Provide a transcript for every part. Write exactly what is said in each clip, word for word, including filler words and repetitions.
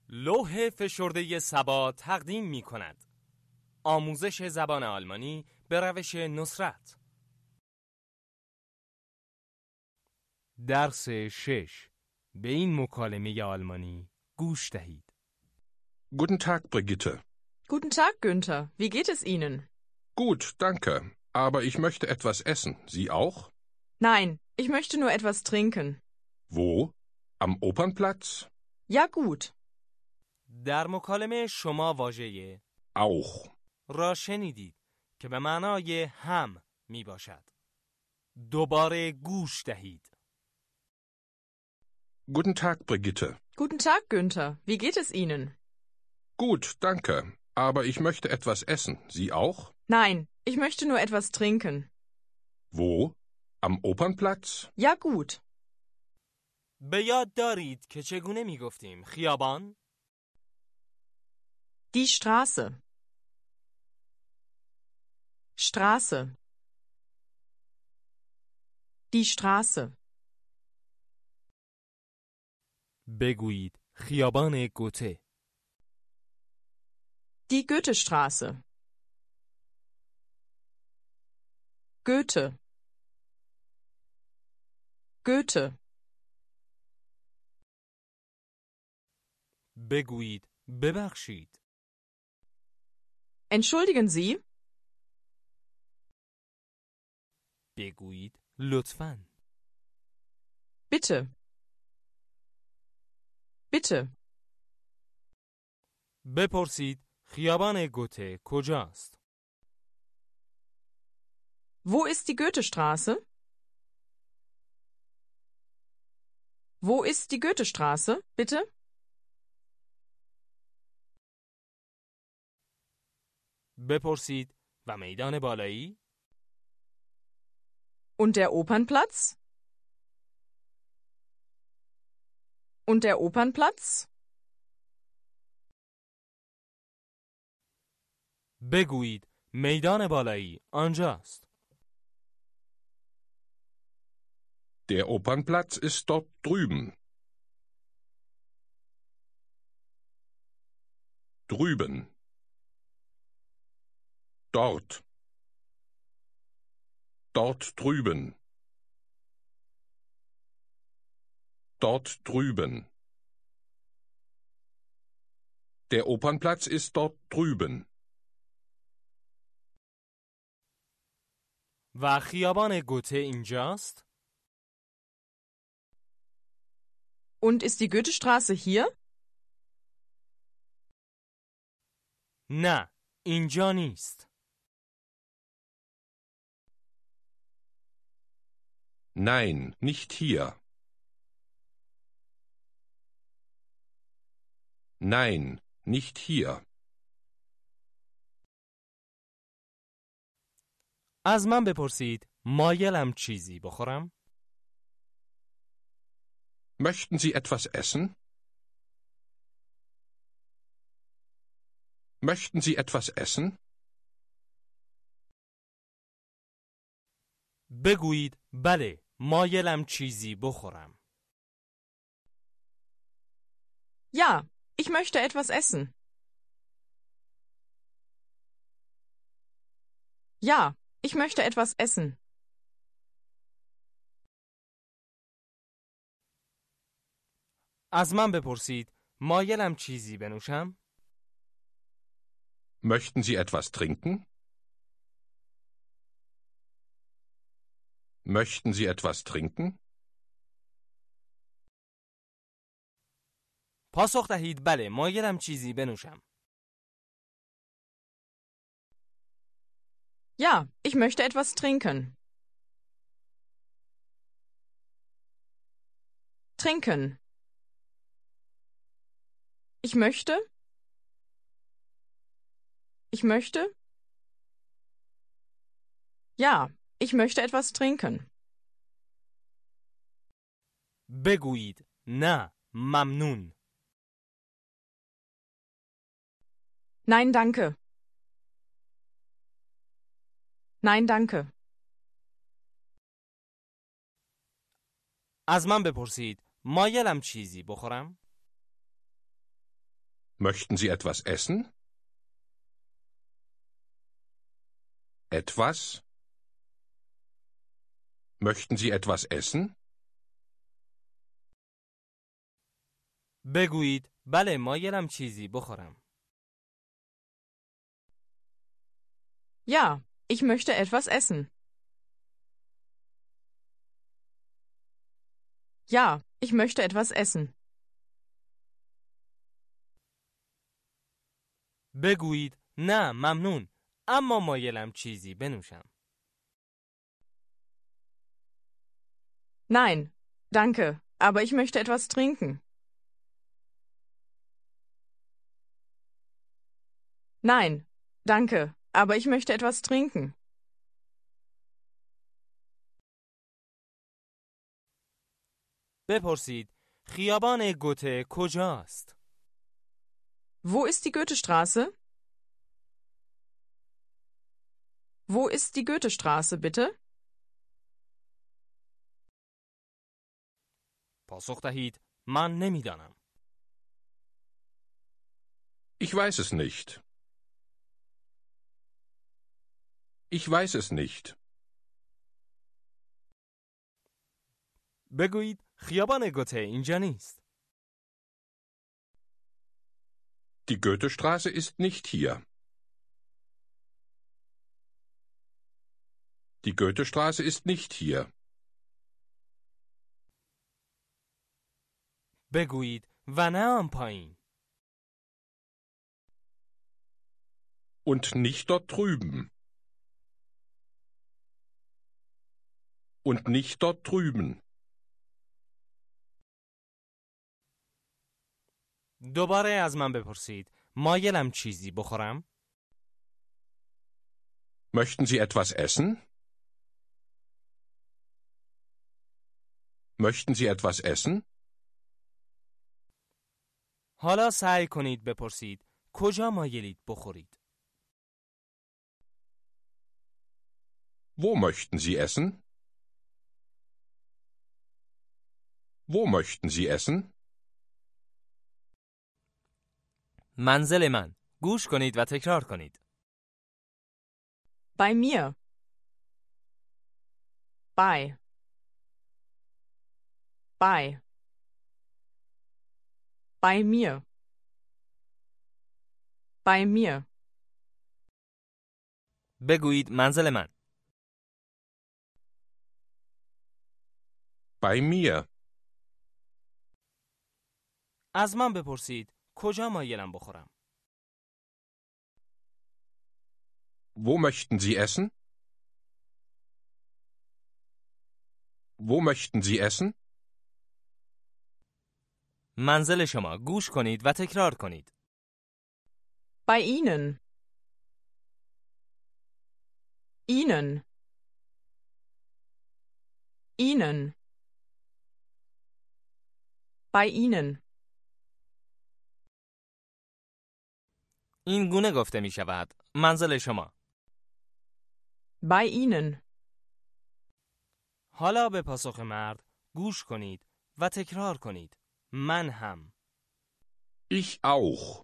لوح فشرده سبا تقدیم می کند. آموزش زبان آلمانی به روش نصرت. درس شش. به این مکالمه آلمانی گوش دهید. Guten Tag, Brigitte. Guten Tag, Günther. Wie geht es Ihnen? Gut, danke. Aber ich möchte etwas essen. Sie auch? Nein, ich möchte nur etwas trinken. Wo? Am Opernplatz? Ja, gut. در مکالمه شما واژه Auch. را شنیدید که به معنای هم می باشد. دوباره گوش دهید. Guten Tag, Brigitte. Guten Tag, Günther. Wie geht es Ihnen? Gut, danke. Aber ich möchte etwas essen. Sie auch? Nein, ich möchte nur etwas trinken. Wo? Am Opernplatz? Ja, gut. به یاد دارید که چگونه می گفتیم خیابان؟ Die Straße. Straße. Die Straße. بگویید خیابان گوته. Die Goethestraße. Goethe. Goethe. بگویید ببخشید. Entschuldigen Sie? بگویید لطفاً. Bitte. Bitte. بپرسید خیابان گوته کجاست؟ Wo ist die Goethestraße? Wo ist die Goethestraße, bitte? بپرسید و میدان بالایی؟ Und der Opernplatz? Und der Opernplatz? بگویید میدان بالایی آنجاست. Der Opernplatz ist dort drüben. Drüben. Dort. Dort drüben. Dort drüben. Der Opernplatz ist dort drüben. و خیابان گوته اینجاست؟ Und ist die Goethestraße hier? نه، اینجا نیست. Nein, nicht hier. Nein, nicht hier. از من بپرسید مایلم چیزی بخورم؟ Möchten Sie etwas essen? Möchten Sie etwas essen? بگویید بله، مایلم چیزی بخورم. Ja, ich möchte etwas essen. Ja, ich möchte etwas essen. از من بپرسید مایلم چیزی بنوشم؟ Möchten Sie etwas trinken? Möchten Sie etwas trinken? پاسخ دهید بله، مایلم چیزی بنوشم. Ja, ich möchte etwas trinken. Trinken. Ich möchte. Ich möchte. Ja, ich möchte etwas trinken. بگویید نه، ممنون. Nein, danke. Nein, danke. از من بپرسید مایلم چیزی بخورم؟ Möchten Sie etwas essen? Etwas? Möchten Sie etwas essen? بگویید بله مایلم چیزی بخورم. Ja, ich möchte etwas essen. Ja, ich möchte etwas essen. بگویید نه ممنون اما مایلم چیزی بنوشم. Nein, danke, aber ich möchte etwas trinken. Nein, danke, aber ich möchte etwas trinken. بپرسید خیابان گوته کجاست؟ Wo ist die Goethestraße? Wo ist die Goethestraße, bitte? پاسخ دهید من نمیدانم. Ich weiß es nicht. Ich weiß es nicht. بگویید خیابان گوته اینجا نیست. Die Goethestraße ist nicht hier. Die Goethestraße ist nicht hier. بگویید و نه آن پایین. Und nicht dort drüben. Und nicht dort drüben. دوباره از من بپرسید مایلم چیزی بخورم؟ Möchten Sie etwas essen? Möchten Sie etwas essen? حالا سعی کنید بپرسید کجا مایلید بخورید؟ Wo möchten Sie essen? Wo möchten Sie essen? منزل من. گوش کنید و تکرار کنید. Bei mir. Bei. Bei. Bei mir. Bei mir. بگویید منزل من. Bei mir. از من بپرسید کجا مایلم بخورم؟ Wo möchten Sie essen? Wo möchten Sie essen? منزل شما. گوش کنید و تکرار کنید. Bei Ihnen. Ihnen. Ihnen. Bei Ihnen. این گونه گفته می شود. منزل شما. Bei Ihnen. حالا به پاسخ مرد گوش کنید و تکرار کنید. من هم. Ich auch.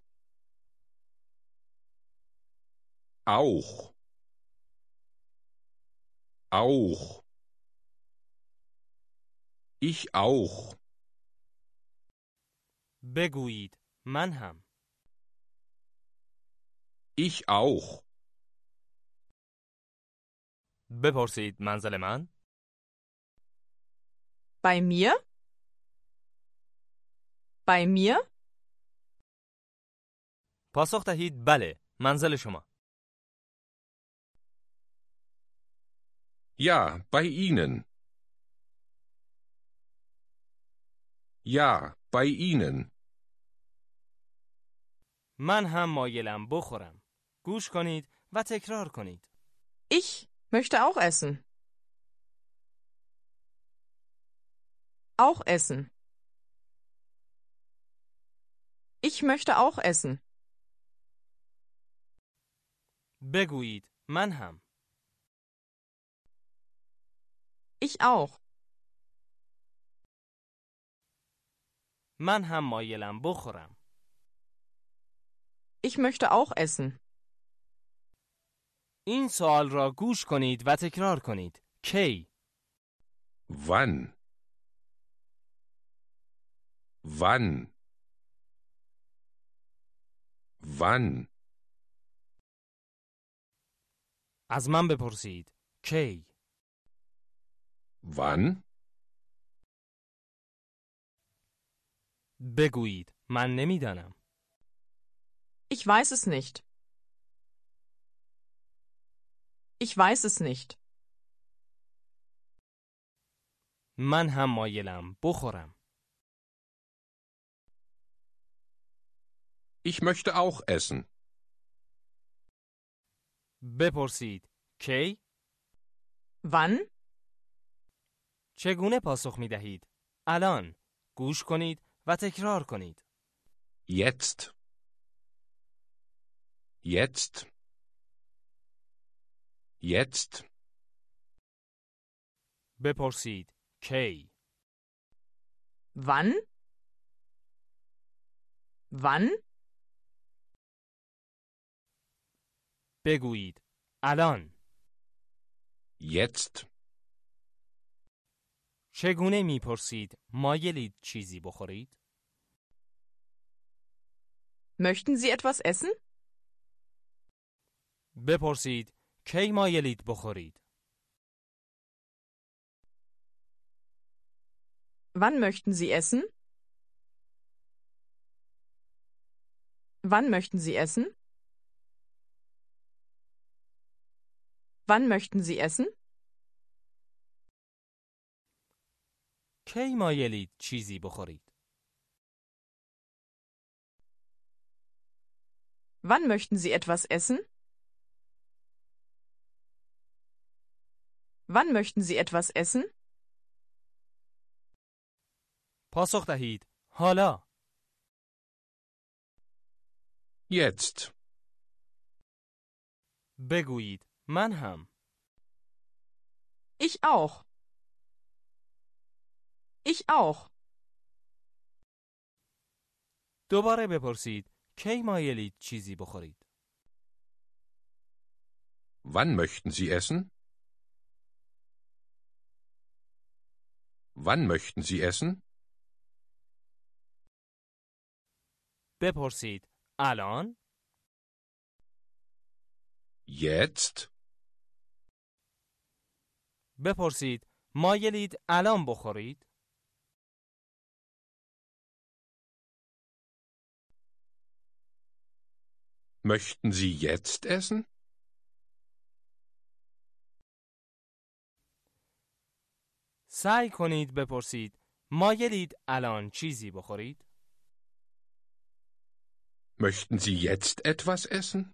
Auch. Auch. Ich auch. بگویید من هم. Ich auch. بپرسید منزل من. Bei mir? Bei mir? پاسخ دهید بله. منزل شما. Ja, bei Ihnen. Ja, bei Ihnen. من هم مایلم بخورم. گوش کنید و تکرار کنید. Ich möchte auch essen. Auch essen. Ich möchte auch essen. بگویید من هم. Ich auch. من هم مایلم بخورم. Ich möchte auch essen. این سوال را گوش کنید و تکرار کنید. کی؟ Wann? Wann? Wann? از من بپرسید. کی؟ Wann? بگویید. من نمیدانم. Ich weiß es nicht. Ich weiß es nicht. من هم مایلم بخورم. Ich möchte auch essen. بپرسید. کی؟ Wann? چگونه پاسخ می دهید؟ الان. گوش کنید و تکرار کنید. Jetzt. Jetzt. Jetzt. بپرسید. کی؟ Wann? Wann? بگویید. الان. Jetzt. چگونه میپرسید؟ مایلید چیزی بخورید؟ Möchten Sie etwas essen? بپرسید. کی مایلید بخورید؟ Wann möchten Sie essen? Wann möchten Sie essen? Wann möchten Sie essen? کی مایلید چیزی بخورید؟ Wann möchten Sie etwas essen? Wann möchten Sie etwas essen? پاسخ دهید. حالا. Jetzt. بگویید. من هم. Ich auch. Ich auch. دوباره بپرسید. کی مایلید چیزی بخورید؟ Wann möchten Sie essen? Wann möchten Sie essen? بپرسید. الان؟ Jetzt? بپرسید. مایلید الان بخورید؟ Möchten Sie jetzt essen? سعی کنید بپرسید. مایلید الان چیزی بخورید؟ Möchten Sie jetzt etwas essen?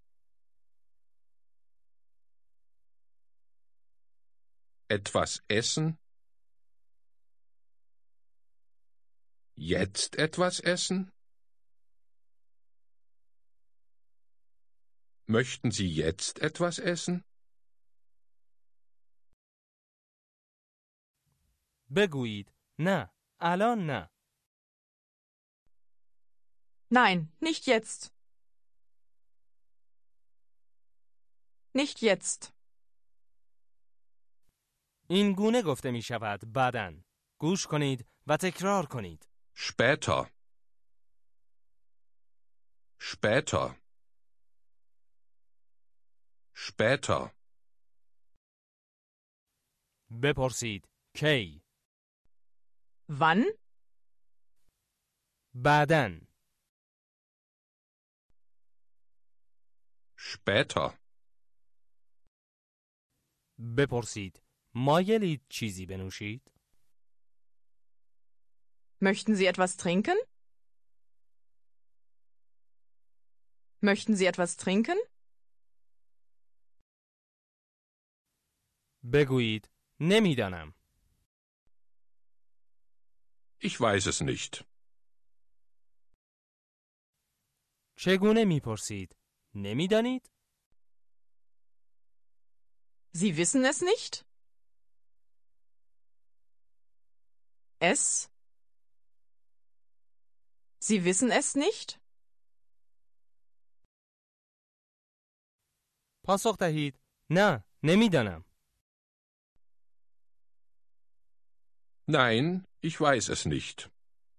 Etwas essen? Jetzt etwas essen? Möchten Sie jetzt etwas essen? بگویید. نه. الان نه. Nein, nicht jetzt. Nicht jetzt. این گونه گفته می شود بعداً. گوش کنید و تکرار کنید. Später. Später. Später. بپرسید. کی؟ Wann? بعداً. Später. بپرسید. مایلید چیزی بنوشید؟ Möchten Sie etwas trinken? Möchten Sie etwas trinken? بگویید. نمیدانم. Ich weiß es nicht. چگونه میپرسید؟ نمیدانید؟ Sie wissen es nicht? Es? Sie wissen es nicht? پاسخ دهید نه، نمیدانم. Nein, ich weiß es nicht.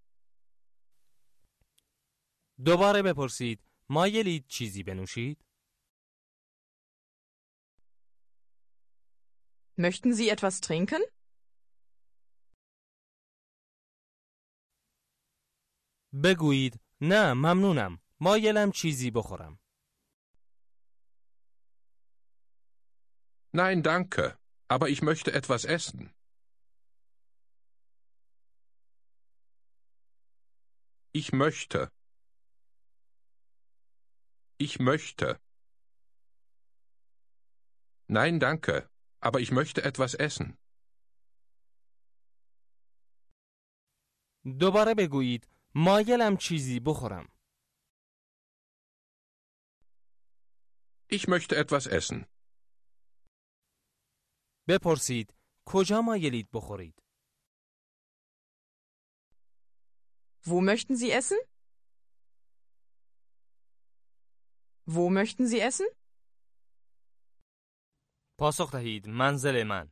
دوباره بپرسید مایلید چیزی بنوشید؟ Möchten Sie etwas trinken? بگویید نه ممنونم، مایلم چیزی بخورم. Nein, danke, aber ich möchte etwas essen. Ich möchte. Ich möchte. Nein, danke, aber ich möchte etwas essen. دوباره بگویید مایلم چیزی بخورم. Ich möchte etwas essen. بپرسید کجا مایلید بخورید؟ Wo möchten Sie essen? Wo möchten Sie essen? پاسخ دهید منزل من.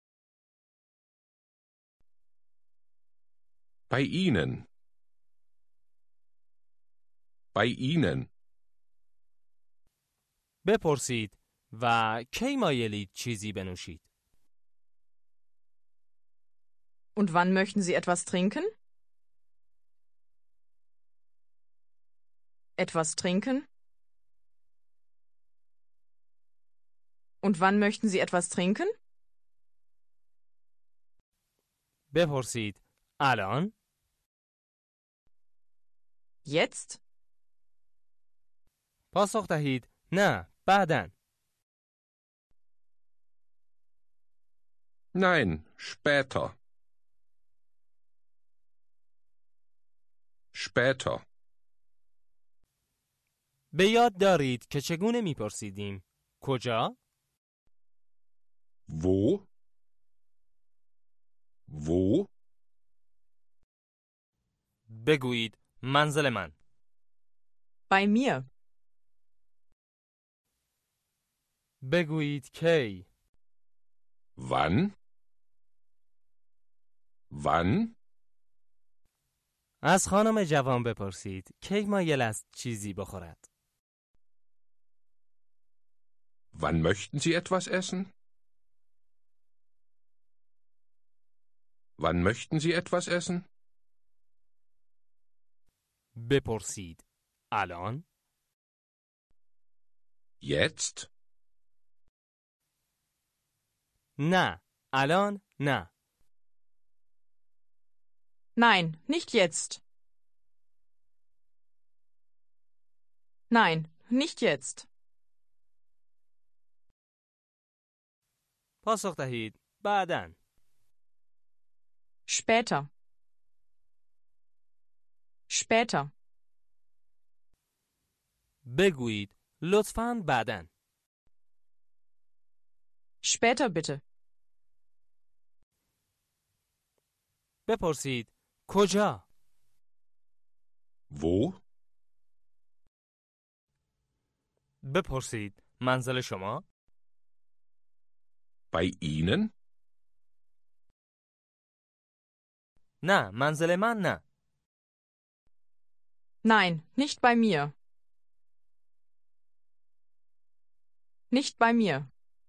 Bei Ihnen. Bei Ihnen. بپرسید و کی مایلید چیزی بنوشید؟ Und wann möchten Sie etwas trinken? Etwas trinken? Und wann möchten Sie etwas trinken? بپرسید الان؟ Jetzt? پاسخ دهید نه، بعداً. Nein, später. Später. به یاد دارید که چگونه میپرسیدیم؟ کجا؟ Wo? Wo? بگویید منزل من. Bei mir. بگویید کی. Wann? Wann? از خانم جوان بپرسید کی مایل است چیزی بخورد. Wann möchten Sie etwas essen? Wann möchten Sie etwas essen? بپرسید الان؟ Jetzt? نه، الان نه. Nein, nicht jetzt. Nein, nicht jetzt. پاسخ دهید بعداً. Später. Später. بگویید لطفاً بعداً. Später bitte. بپرسید کجا؟ Wo? بپرسید منزل شما؟ Bei Ihnen? نه، منزل من نه. Nein, nicht bei mir. Nicht bei mir.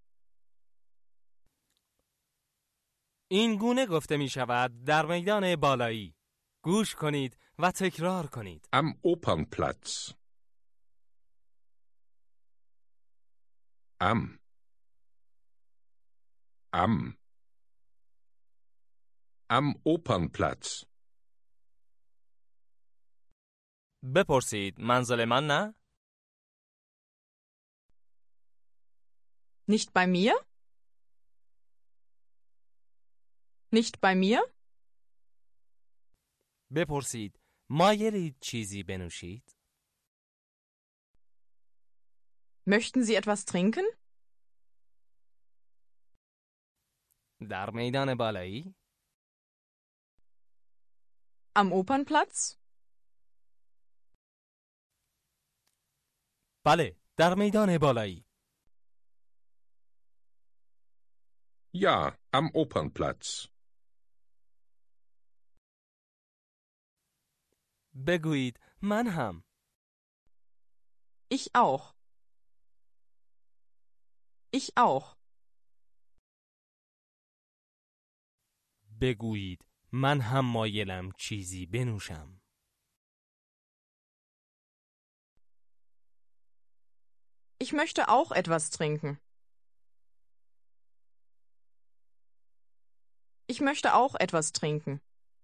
این گونه گفته می شود در میدان بالایی. گوش کنید و تکرار کنید. Am Opernplatz. Am. Am. Am Opernplatz. بپرسید منزل من نه؟ Nicht bei mir? Nicht bei mir? بپرسید مایلید چیزی بنوشید؟ Möchten Sie etwas trinken? در میدان بالایی؟ Am Opernplatz? بله، در میدان بالایی. Ja, am Opernplatz. بگویید من هم. Ich auch. Ich auch. بگویید من هم مایلم چیزی بنوشم. Ich möchte auch etwas trinken. Ich möchte auch etwas trinken.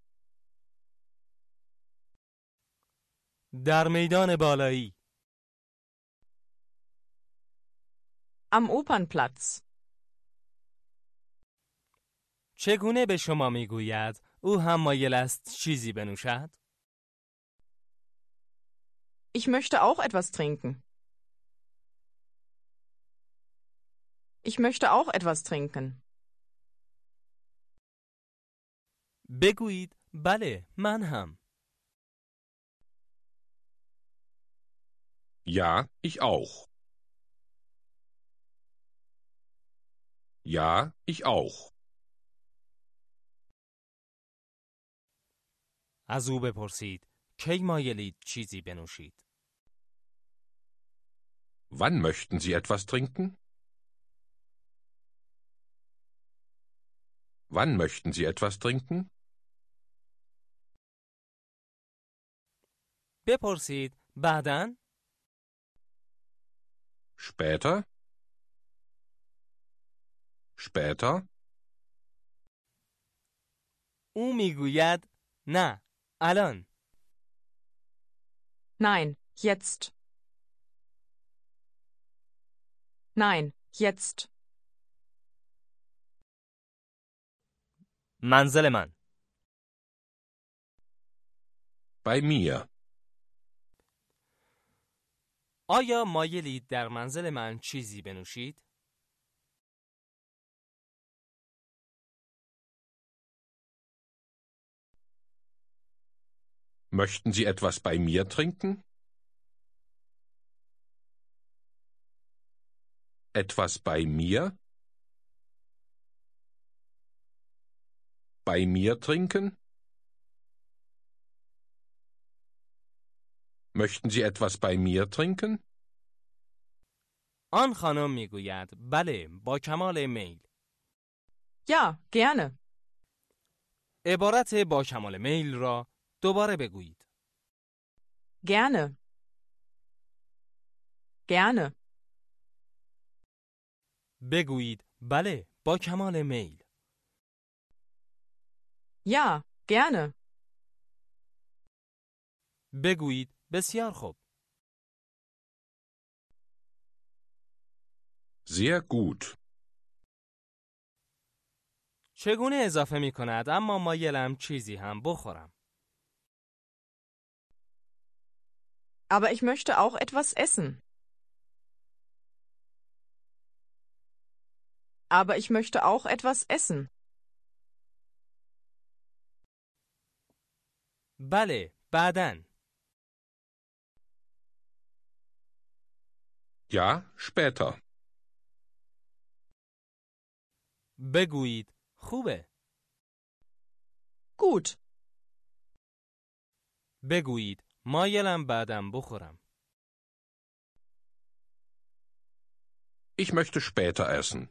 در میدان بالایی. Am Opernplatz. چگونه به شما میگوید او هم مایل است چیزی بنوشد؟ Ich möchte auch etwas trinken. Ich möchte auch etwas trinken. بگویید بله من هم. Ja, ich auch. Ja, ich auch. از او بپرسید کی مایلید چیزی بنوشید؟ Wann möchten Sie etwas trinken? Wann möchten Sie etwas trinken? بپرسید بعداً. Später? Später? او میگوید نه الان. Nein, jetzt. Nein, jetzt. منزل من. Bei mir. آیا مایلید در منزل من چیزی بنوشید؟ Möchten Sie etwas bei mir trinken? Etwas bei mir? Bei mir trinken? Möchten Sie etwas bei mir trinken? آن خانم میگوید بله با کمال میل. Ja, gerne. عبارت با کمال میل را دوباره بگویید. Gerne. Gerne. بگویید بله با کمال میل. Ja, gerne. بگویید بسیار خوب. Sehr gut. چگونه اضافه می کند اما مایلم چیزی هم بخورم. Aber ich möchte auch etwas essen. Aber ich möchte auch etwas essen. بله بعداً. Ja, später. بگویید خوبه. Gut. بگویید مایلم بعداً بخورم. Ich möchte später essen.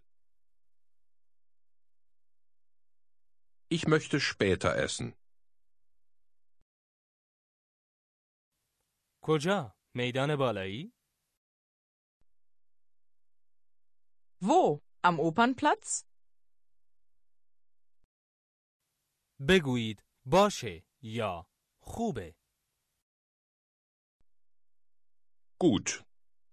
Ich möchte später essen. کجا؟ میدان بالایی؟ Wo? Am Opernplatz? بگویید باشه یا خوبه. Gut.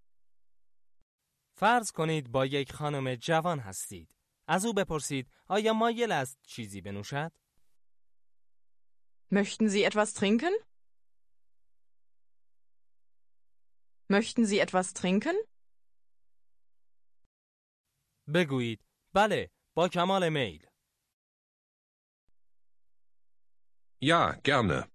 فرض کنید با یک خانم جوان هستید. از او بپرسید آیا مایل است چیزی بنوشد؟ Möchten Sie etwas trinken? Möchten Sie etwas trinken? بگویید بله با کمال میل. Ja, gerne.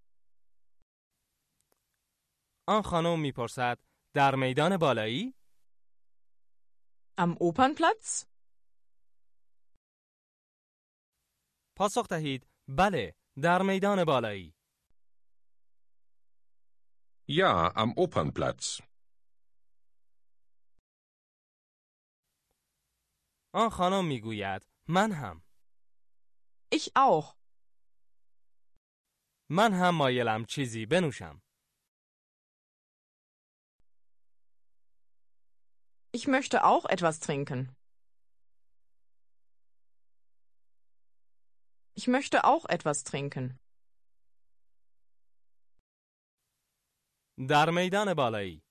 آن خانم میپرسد در میدان بالایی؟ Am Opernplatz? پاسخ دهید بله، در میدان بالایی. Ja, am Opernplatz. آن خانم میگوید من هم. Ich auch. من هم مایلم چیزی بنوشم. Ich möchte auch etwas trinken. Ich möchte auch etwas trinken. در میدان بالایی.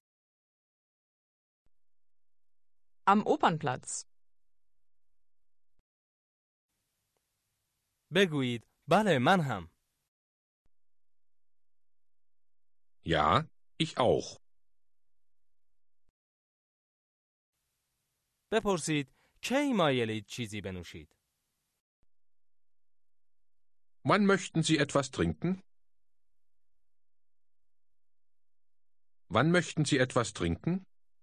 Am Opernplatz. بگویید بله من هم. Ja, ich auch. بپرسید کی مایلید چیزی بنوشید؟ Wann möchten Sie etwas trinken? Wann möchten Sie etwas trinken?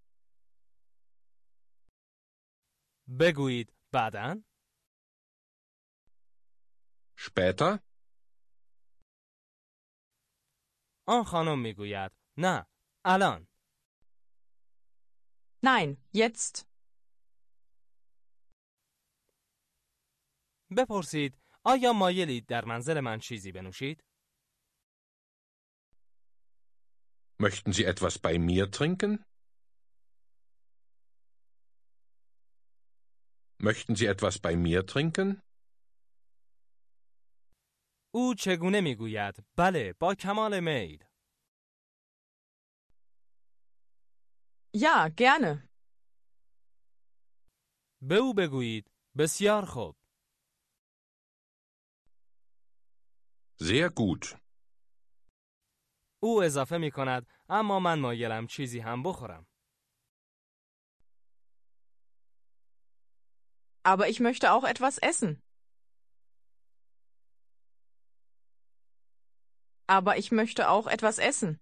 بگویید بعداً. Später? آن خانم میگوید نه، الان. Nein, jetzt. بپرسید آیا مایلید در منزل من چیزی بنوشید؟ Möchten Sie etwas bei mir trinken? Möchten Sie etwas bei mir trinken? او چگونه میگوید بله، با کمال میل. Ja, gerne. به او بگویید بسیار خوب. Sehr gut. او اضافه می کند اما من مایلم چیزی هم بخورم. Aber ich möchte auch etwas essen. Aber ich möchte auch etwas essen.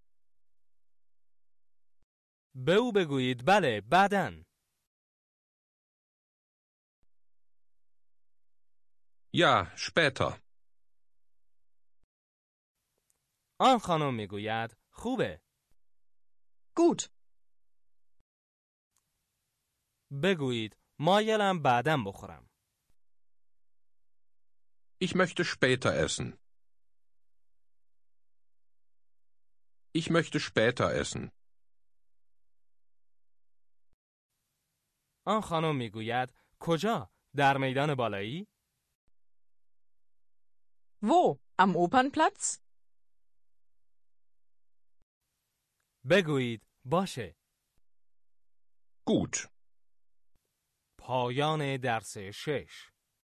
به او بگویید بله، بعداً. Ja, später. آن خانم میگوید خوبه. Gut. بگویید مایلم بعداً بخورم. Ich möchte später essen. Ich möchte später essen. آن خانم میگوید کجا؟ در میدان بالایی؟ Wo? Am Opernplatz? بگویید باشه. Gut. پایان درس شش.